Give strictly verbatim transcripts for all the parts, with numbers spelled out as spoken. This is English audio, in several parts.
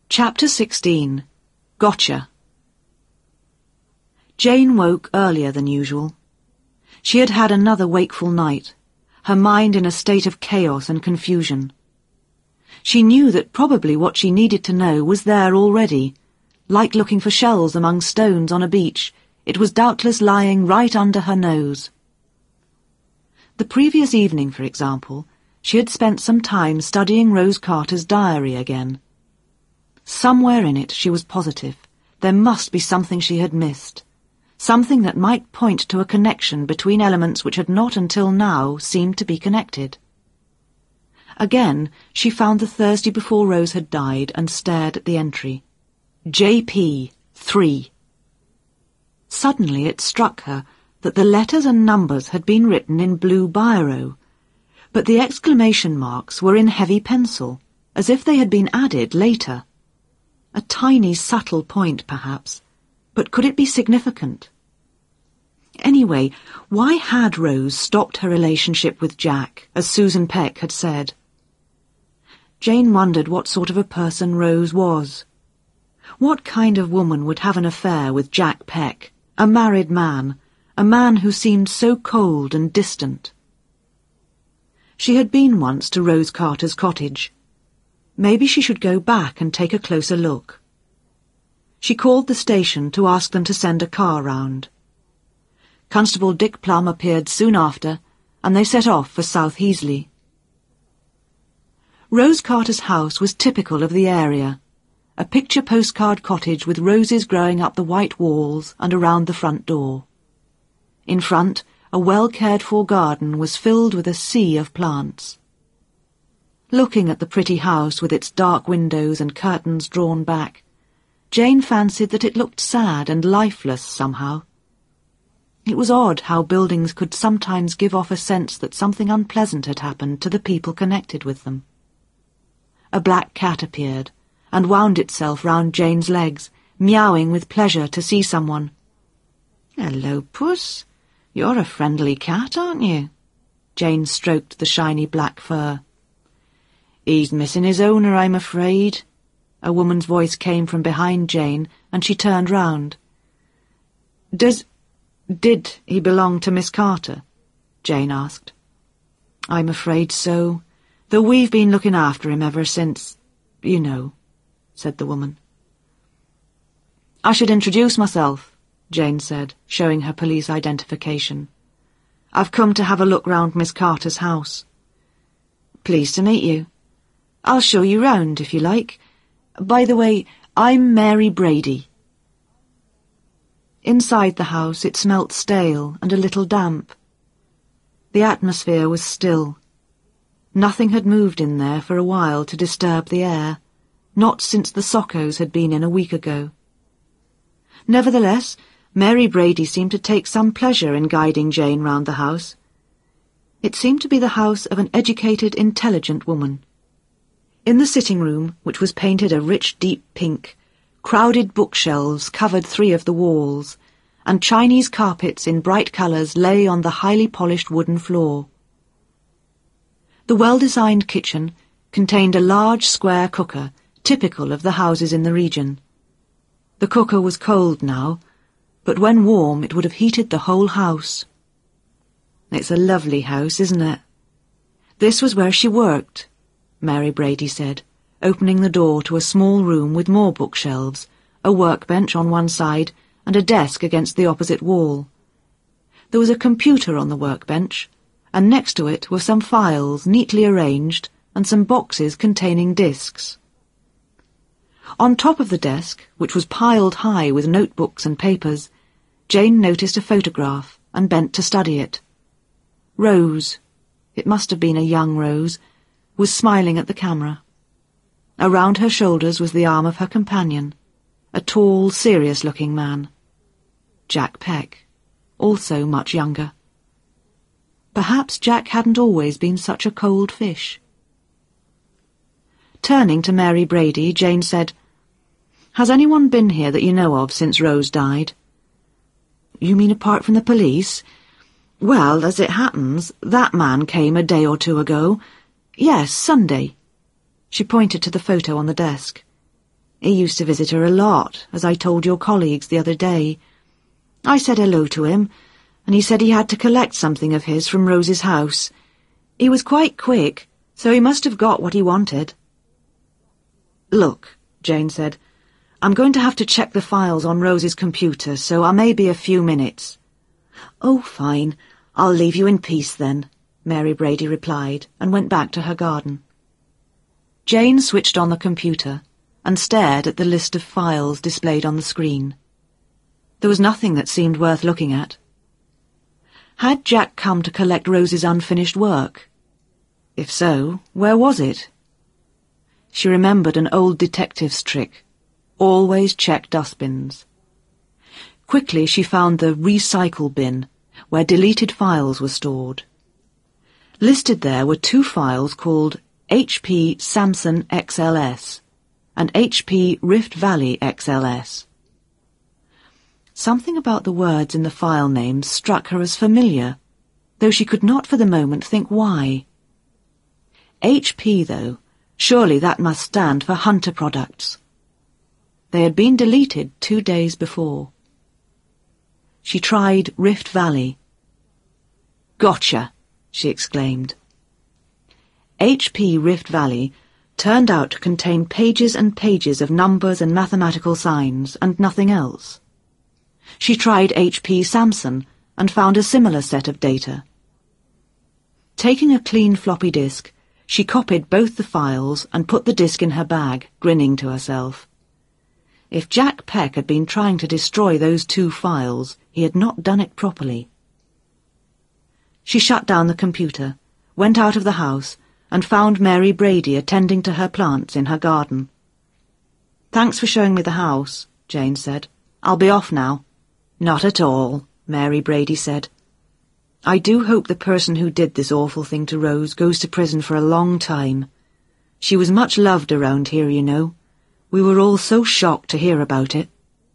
Chapter sixteen. Gotcha. Jane woke earlier than usual. She had had another wakeful night, her mind in a state of chaos and confusion. She knew that probably what she needed to know was there already. Like looking for shells among stones on a beach, it was doubtless lying right under her nose. The previous evening, for example, she had spent some time studying Rose Carter's diary again. Somewhere in it, she was positive, there must be something she had missed, something that might point to a connection between elements which had not until now seemed to be connected. Again, she found the Thursday before Rose had died and stared at the entry. J P three. Suddenly it struck her that the letters and numbers had been written in blue biro, but the exclamation marks were in heavy pencil, as if they had been added later. A tiny, subtle point, perhaps, but could it be significant? Anyway, why had Rose stopped her relationship with Jack, as Susan Peck had said? Jane wondered what sort of a person Rose was. What kind of woman would have an affair with Jack Peck, a married man, a man who seemed so cold and distant? She had been once to Rose Carter's cottage. Maybe she should go back and take a closer look. She called the station to ask them to send a car round. Constable Dick Plum appeared soon after, and they set off for South Heasley. Rose Carter's house was typical of the area, a picture postcard cottage with roses growing up the white walls and around the front door. In front, a well-cared-for garden was filled with a sea of plants. Looking at the pretty house with its dark windows and curtains drawn back, Jane fancied that it looked sad and lifeless somehow. It was odd how buildings could sometimes give off a sense that something unpleasant had happened to the people connected with them. A black cat appeared and wound itself round Jane's legs, meowing with pleasure to see someone. "Hello, Puss. You're a friendly cat, aren't you?" Jane stroked the shiny black fur. "He's missing his owner, I'm afraid." A woman's voice came from behind Jane, and she turned round. Does... did he belong to Miss Carter?" Jane asked. "I'm afraid so, though we've been looking after him ever since, you know," said the woman. "I should introduce myself," Jane said, showing her police identification. "I've come to have a look round Miss Carter's house." "Pleased to meet you. I'll show you round, if you like. By the way, I'm Mary Brady." Inside the house it smelt stale and a little damp. The atmosphere was still. Nothing had moved in there for a while to disturb the air, not since the Sockos had been in a week ago. Nevertheless, Mary Brady seemed to take some pleasure in guiding Jane round the house. It seemed to be the house of an educated, intelligent woman. In the sitting room, which was painted a rich deep pink, crowded bookshelves covered three of the walls, and Chinese carpets in bright colours lay on the highly polished wooden floor. The well-designed kitchen contained a large square cooker, typical of the houses in the region. The cooker was cold now, but when warm it would have heated the whole house. "It's a lovely house, isn't it?" "This was where she worked," Mary Brady said, opening the door to a small room with more bookshelves, a workbench on one side, and a desk against the opposite wall. There was a computer on the workbench, and next to it were some files neatly arranged and some boxes containing disks. On top of the desk, which was piled high with notebooks and papers, Jane noticed a photograph and bent to study it. Rose, it must have been a young Rose, was smiling at the camera. Around her shoulders was the arm of her companion, a tall, serious-looking man. Jack Peck, also much younger. Perhaps Jack hadn't always been such a cold fish. Turning to Mary Brady, Jane said, "Has anyone been here that you know of since Rose died?" "You mean apart from the police?" "Well, as it happens, that man came a day or two ago. Yes, Sunday." She pointed to the photo on the desk. He used to visit her a lot, as I told your colleagues the other day. I said hello to him, and he said he had to collect something of his from Rose's house. He was quite quick, so he must have got what he wanted. Look, Jane said, I'm going to have to check the files on Rose's computer, so I may be a few minutes. Oh, fine. I'll leave you in peace then, Mary Brady replied, and went back to her garden. Jane switched on the computer and stared at the list of files displayed on the screen. There was nothing that seemed worth looking at. Had Jack come to collect Rose's unfinished work? If so, where was it? She remembered an old detective's trick. Always check dustbins. Quickly she found the recycle bin, where deleted files were stored. Listed there were two files called H P Samson X L S and H P Rift Valley X L S. Something about the words in the file names struck her as familiar, though she could not for the moment think why. H P, though, surely that must stand for Hunter Products. They had been deleted two days before. She tried Rift Valley. Gotcha, she exclaimed. H P Rift Valley turned out to contain pages and pages of numbers and mathematical signs, and nothing else. She tried H P Samson and found a similar set of data. Taking a clean floppy disk, she copied both the files and put the disk in her bag, grinning to herself. If Jack Peck had been trying to destroy those two files, he had not done it properly. She shut down the computer, went out of the house, and found Mary Brady attending to her plants in her garden. "Thanks for showing me the house," Jane said. "I'll be off now." "Not at all," Mary Brady said. "I do hope the person who did this awful thing to Rose goes to prison for a long time. She was much loved around here, you know. We were all so shocked to hear about it."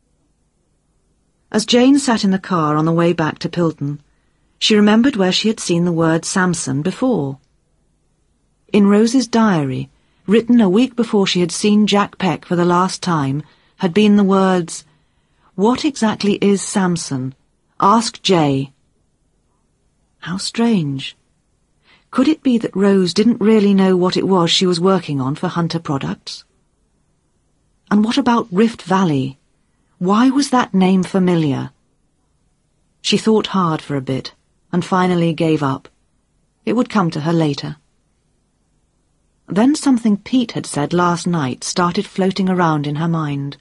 As Jane sat in the car on the way back to Pilton, she remembered where she had seen the word Samson before. In Rose's diary, written a week before she had seen Jack Peck for the last time, had been the words, "What exactly is Samson? Ask Jay." How strange. Could it be that Rose didn't really know what it was she was working on for Hunter Products? And what about Rift Valley? Why was that name familiar? She thought hard for a bit, and finally gave up. It would come to her later. Then something Pete had said last night started floating around in her mind.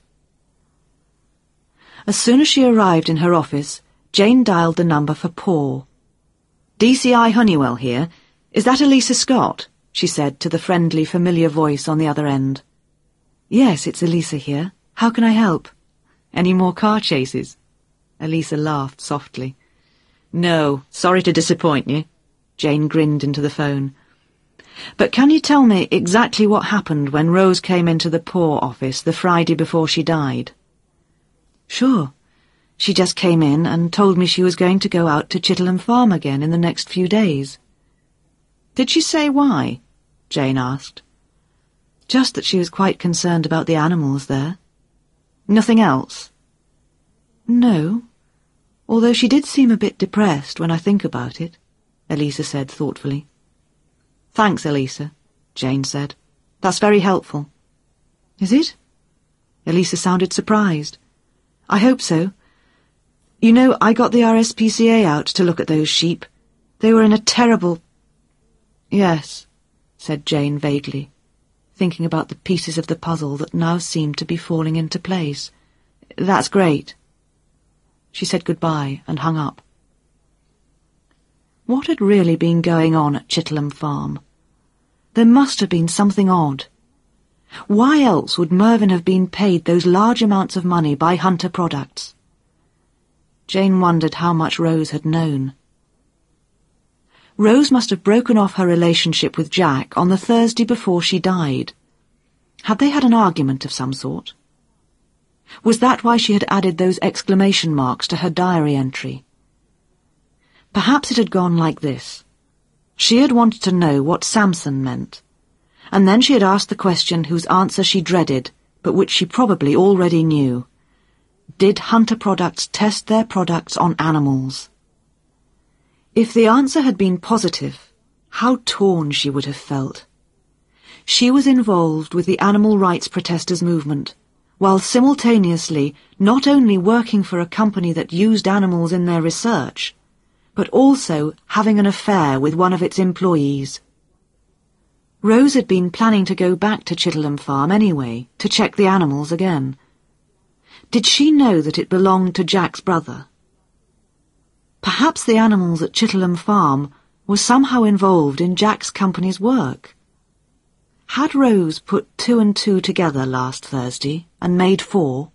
As soon as she arrived in her office, Jane dialed the number for Paul. "D C I Honeywell here. Is that Elisa Scott?" she said to the friendly, familiar voice on the other end. "Yes, it's Elisa here. How can I help?" "Any more car chases?" Elisa laughed softly. "No, sorry to disappoint you." Jane grinned into the phone. "But can you tell me exactly what happened when Rose came into the Paw office the Friday before she died?" "Sure. She just came in and told me she was going to go out to Chittenham Farm again in the next few days." "Did she say why?" Jane asked. "Just that she was quite concerned about the animals there." "Nothing else?" "No, although she did seem a bit depressed when I think about it," Elisa said thoughtfully. "Thanks, Elisa," Jane said. "That's very helpful." "Is it?" Elisa sounded surprised. "I hope so. You know, I got the R S P C A out to look at those sheep. They were in a terrible—" "Yes," said Jane vaguely, thinking about the pieces of the puzzle that now seemed to be falling into place. "That's great." She said goodbye and hung up. What had really been going on at Chittenham Farm? There must have been something odd. Why else would Mervyn have been paid those large amounts of money by Hunter Products? Jane wondered how much Rose had known. Rose must have broken off her relationship with Jack on the Thursday before she died. Had they had an argument of some sort? Was that why she had added those exclamation marks to her diary entry? Perhaps it had gone like this. She had wanted to know what Samson meant, and then she had asked the question whose answer she dreaded, but which she probably already knew. Did Hunter Products test their products on animals? If the answer had been positive, how torn she would have felt. She was involved with the animal rights protesters' movement, while simultaneously not only working for a company that used animals in their research, but also having an affair with one of its employees. Rose had been planning to go back to Chitterham Farm anyway, to check the animals again. Did she know that it belonged to Jack's brother? Perhaps the animals at Chitterham Farm were somehow involved in Jack's company's work. Had Rose put two and two together last Thursday and made four?